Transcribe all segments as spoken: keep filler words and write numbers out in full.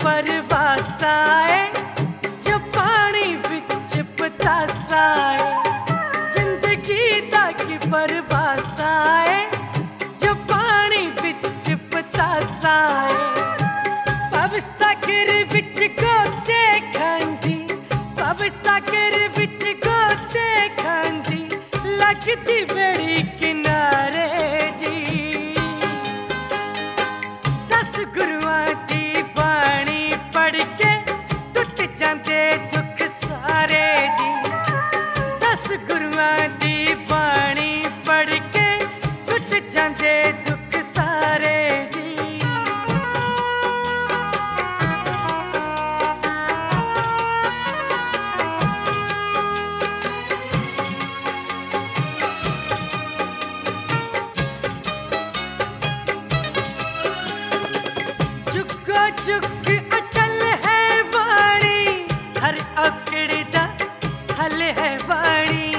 परवासा है जो पानी विच पतासा है। जिंदगी दा की परवासा है जो पानी विच पतासा है। पब सागर विच गोते खांदी, पब सागर विच गोते खांदी लगदी बड़ी किनारे जी। दस गुरुआं दी बाणी पढ़ के टुट जांदे दुख सारे जी। दस गुरुआं दी बाणी पढ़ के टुट जांदे दुख सारे जी। जुगो जुग अटल है वाणी, हर औकड़ दा हल है वाणी।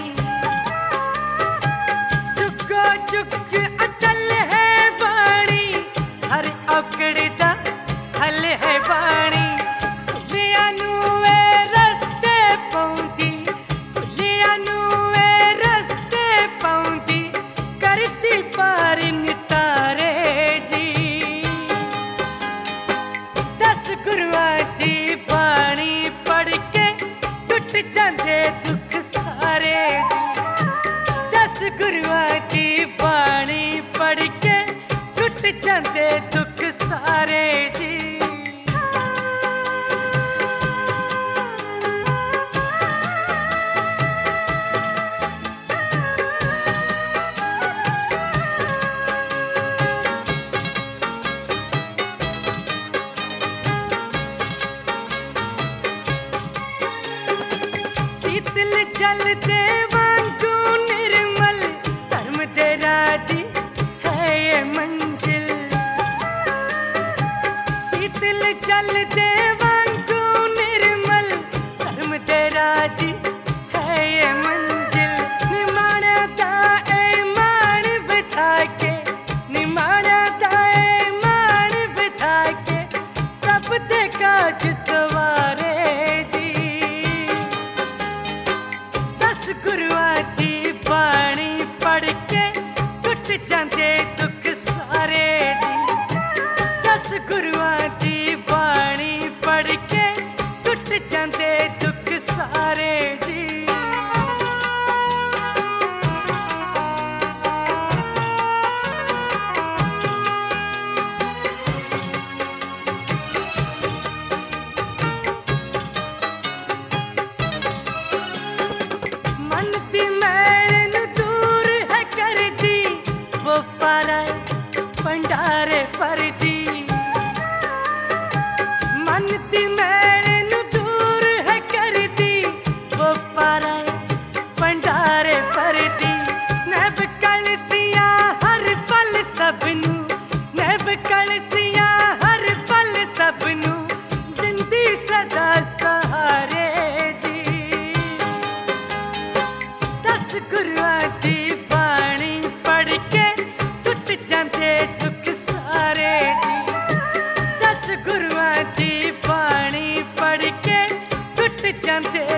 जुगो जुग अटल है वाणी, हर औकड़ दा हल है वाणी। भुलिया नू ए रस्ते पाउंदी, भुलिया नू ए रस्ते पाउंदी करदी पार नितारे जी। दस गुरुआं दी बाणी पढ़ के टुट जांदे दुख सारे जी। दस गुरुआं दी बाणी पढ़ के टुट जांदे दुख सारे जी। शीतल जल दे वांगू निर्मल धर्म दे राधी है ये मंजिल। शीतल जल दे वांगू निर्मल धर्म दे राधी है ये मंजिल। निमाणा दा ए मान बिठा के, निमाणा दा ए मान बिठा के सब दे काज सवारे जी। दस गुरुआं दी बाणी पढ़ के टुट जांदे दुख सारे जी। दस गुरुआं दी बाणी पढ़ के टुट जांदे दुख सारे जी। मन दी मैल नू दूर है करदी वो पारा भंडारे भरदी। मन दी मैल नू दूर है करदी वो पारा भंडारे भरदी। नैब कलसियां हर पल सबनू, नैब कलसियां हर पल सबनू दिंदी सदा सहारे जी। दस गुरुआं दी बाणी पढ़ के टुट जांदे दुख सारे जी। दस गुरुआं दी बाणी पढ़ के टुट जांदे